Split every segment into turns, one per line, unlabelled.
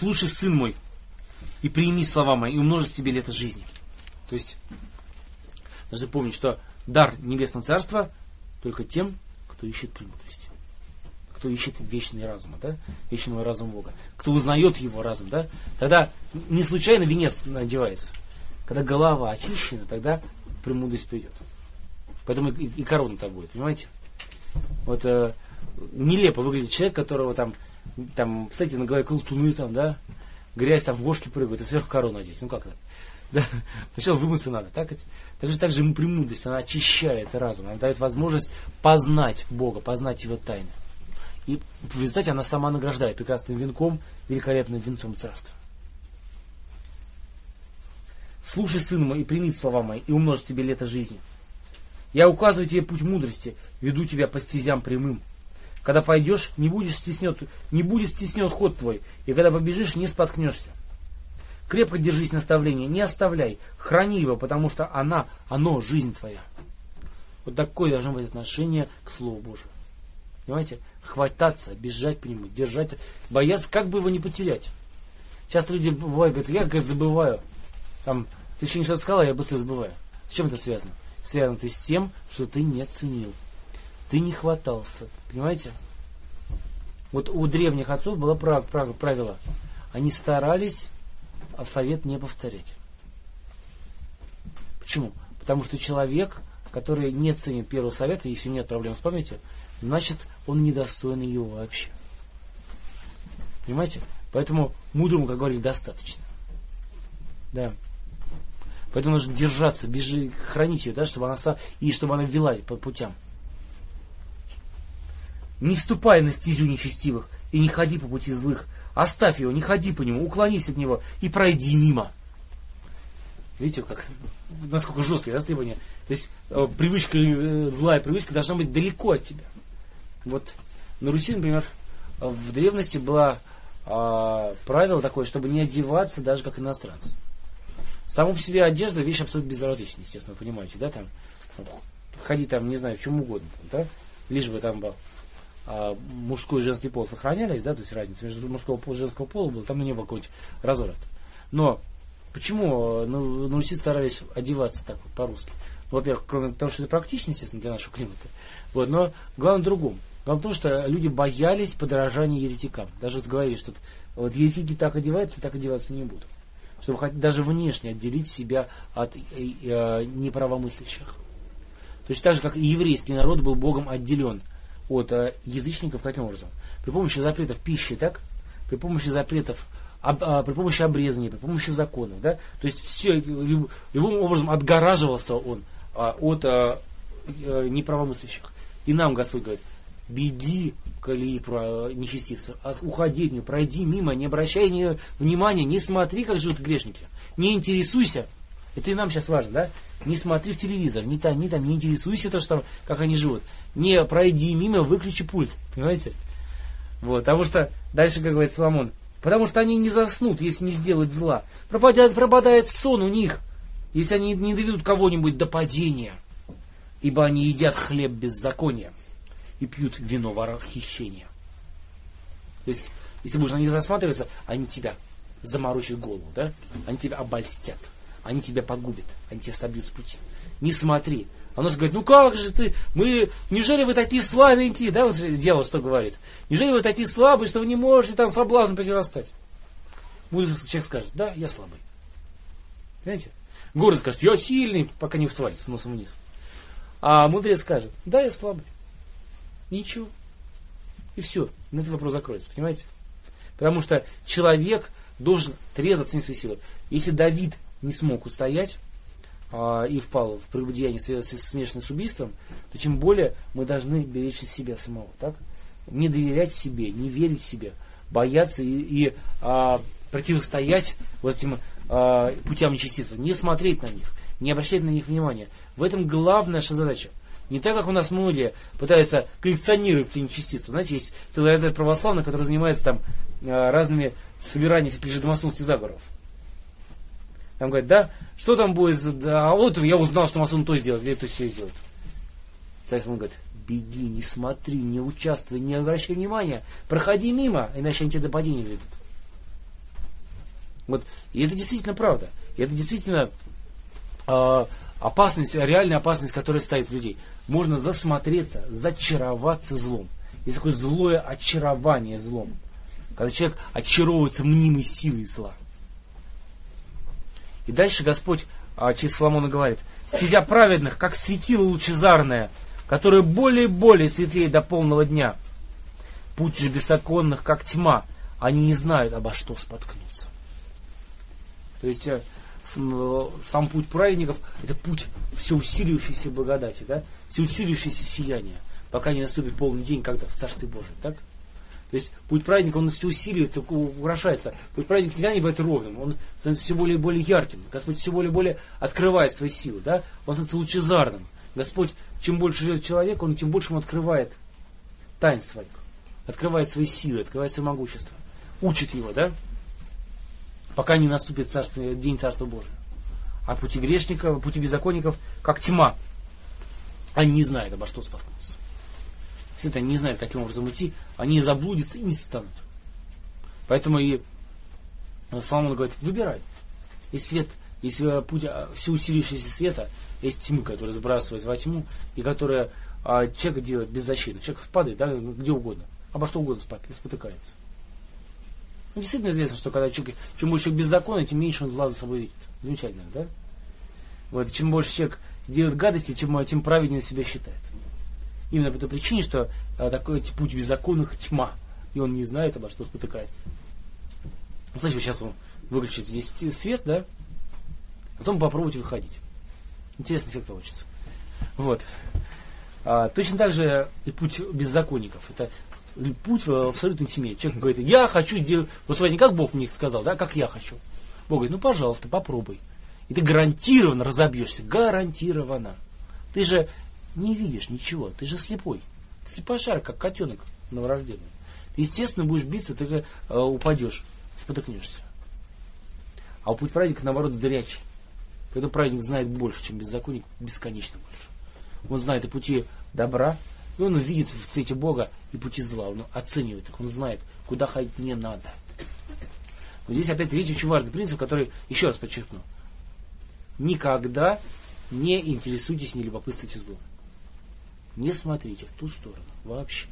слушай, сын мой, и прими слова мои, и умножит тебе лето жизни. То есть, должны помнить, что дар Небесного Царства только тем, кто ищет премудрости. Кто ищет вечный разум, да? Вечного разума Бога. Кто узнает его разум, да? Тогда не случайно венец надевается. Когда голова очищена, тогда премудрость придет. Поэтому и корона-то будет, понимаете? Вот нелепо выглядит человек, которого там, кстати, на голове колтуны там, да? Грязь там в вошки прыгает, и сверху корону надеть. Ну как это? Да? Сначала вымыться надо. Так же ему премудрость, она очищает разум, она дает возможность познать Бога, познать Его тайны. И в результате она сама награждает прекрасным венком, великолепным венцом царства. Слушай, сын мой, и прими слова мои, и умножь тебе лето жизни. Я указываю тебе путь мудрости, веду тебя по стезям прямым. Когда пойдешь, не будет стеснен ход твой, и когда побежишь, не споткнешься. Крепко держись наставления, не оставляй, храни его, потому что оно жизнь твоя. Вот такое должно быть отношение к Слову Божию. Понимаете? Хвататься, бежать по нему, держать, бояться, как бы его не потерять. Часто люди бывают, говорят, я забываю. Там, священник что-то сказал, я быстро забываю. С чем это связано? Связано это с тем, что ты не ценил. Ты не хватался. Понимаете? Вот у древних отцов было правило. Они старались, а совет не повторять. Почему? Потому что человек, который не ценит первого совета, если нет проблем с памятью, значит, он недостоин ее вообще. Понимаете? Поэтому мудрому, как говорили, достаточно. Да. Поэтому нужно держаться, хранить ее, да, чтобы она вела по путям. Не вступай на стезю нечестивых и не ходи по пути злых. Оставь его, не ходи по нему, уклонись от него и пройди мимо. Видите, насколько жесткие, да, требования? То есть злая привычка должна быть далеко от тебя. Вот на Руси, например, в древности было правило такое, чтобы не одеваться даже как иностранцы. Саму по себе одежда вещь абсолютно безразличная, естественно, понимаете, да, там ходи там, не знаю, в чем угодно, там, да, лишь бы там был мужской и женский пол сохранялись, да, то есть разница между мужского пола и женского пола была, там не было какого-нибудь разврата. Но почему на Руси старались одеваться так вот по-русски? Ну, во-первых, кроме того, что это практично, естественно, для нашего климата, вот, но главное в другом. Главное в том, что люди боялись подражания еретикам. Даже вот говорили, что вот еретики так одеваются, так одеваться не будут. Чтобы даже внешне отделить себя от неправомыслящих. Точно так же, как и еврейский народ был Богом отделен от язычников, каким образом? При помощи запретов пищи, так? При помощи запретов, при помощи обрезания, при помощи законов, да? То есть все, любым образом отгораживался он от неправомыслящих. И нам Господь говорит, беги, коли нечестивцев, уходи от нее, пройди мимо, не обращай внимания, не смотри, как живут грешники, не интересуйся. Это и нам сейчас важно, да? Не смотри в телевизор, не интересуйся то, что там, как они живут. Не пройди мимо, выключи пульт, понимаете? Вот, потому что, дальше, как говорит Соломон, потому что они не заснут, если не сделают зла. Пропадает сон у них, если они не доведут кого-нибудь до падения. Ибо они едят хлеб беззакония и пьют вино хищения. То есть, если будешь на них засматриваться, они тебя заморочат голову, да? Они тебя обольстят, они тебя погубят, они тебя собьют с пути. Не смотри. А он говорит, ну как же ты, неужели вы такие слабенькие, да, вот дьявол что говорит? Неужели вы такие слабые, что вы не можете там соблазну противостать? Мудрый человек скажет, да, я слабый. Понимаете? Гордый скажет, я сильный, пока не свалится носом вниз. А мудрец скажет, да, я слабый. Ничего. И все. На этот вопрос закроется, понимаете? Потому что человек должен трезво оценить свои силы. Если Давид не смог устоять и впал в прелюбодеяние, смешанное с убийством, то тем более мы должны беречь себя самого. Так? Не доверять себе, не верить себе, бояться и противостоять вот этим путям нечестивцев, не смотреть на них, не обращать на них внимания. В этом главная наша задача. Не так, как у нас многие пытаются коллекционировать пути нечестивцев. Знаете, есть целый разряд православных, который занимается там разными собираниями всяких жидомасонских заговоров. Там говорят, да, что там будет, а вот я узнал, что масон то сделает, или то все сделает. Царь Соломон говорит, беги, не смотри, не участвуй, не обращай внимания, проходи мимо, иначе они тебя до падения доведут. Вот. И это действительно правда. И это действительно опасность, реальная опасность, которая стоит у людей. Можно засмотреться, зачароваться злом. Есть такое злое очарование злом. Когда человек очаровывается мнимой силой зла. И дальше Господь через Соломона говорит: стезя праведных, как светило лучезарное, которое более и более светлеет до полного дня. Путь же беззаконных, как тьма, они не знают, обо что споткнуться. То есть сам путь праведников — это путь все усиливающейся благодати, да? Все усиливающееся сияние, пока не наступит полный день, когда в Царстве Божьем, так? То есть путь праведника, он все усиливается, украшается. Путь праведника никогда не бывает ровным, он становится все более и более ярким. Господь все более и более открывает свои силы, да? Он становится лучезарным. Господь, чем больше живет человек, он тем больше ему открывает тайн своих, открывает свои силы, открывает свое могущество, учит его, да? Пока не наступит день Царства Божия. А пути грешников, пути беззаконников, как тьма. Они не знают, обо что споткнуться. Если они не знают, каким образом идти, они заблудятся и не станут. Поэтому и Соломон говорит: выбирай. Есть свет, есть путь всеусиливающегося света, есть тьмы, которые сбрасывают во тьму, и которые человек делает беззащитно. Человек падает, да, где угодно, обо что угодно спотыкается. Ну, действительно известно, что когда человек, чем больше человек беззаконный, тем меньше он зла за собой видит. Замечательно, да? Вот, чем больше человек делает гадости, тем праведнее он себя считает. Именно по той причине, что такой путь беззаконных — тьма, и он не знает, обо что спотыкается. Кстати, вы сейчас выключите здесь свет, да? Потом попробуйте выходить. Интересный эффект получится. Вот. Точно так же и путь беззаконников. Это путь в абсолютной тьме. Человек говорит: я хочу делать... Вот смотри, не как Бог мне сказал, да, как я хочу. Бог говорит: ну, пожалуйста, попробуй. И ты гарантированно разобьешься. Гарантированно. Ты же не видишь ничего. Ты же слепой. Ты слепошар, как котенок новорожденный. Ты, естественно, будешь биться, ты упадешь, спотыкнешься. А путь праведника, наоборот, зрячий. Поэтому праведник знает больше, чем беззаконник, бесконечно больше. Он знает и пути добра, и он видит в свете Бога и пути зла. Он оценивает их, он знает, куда ходить не надо. Но здесь опять видите очень важный принцип, который, еще раз подчеркну: никогда не интересуйтесь, не любопытствуйте злом. Не смотрите в ту сторону вообще.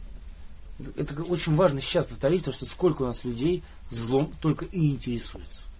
Это очень важно сейчас повторить, потому что сколько у нас людей злом только и интересуется.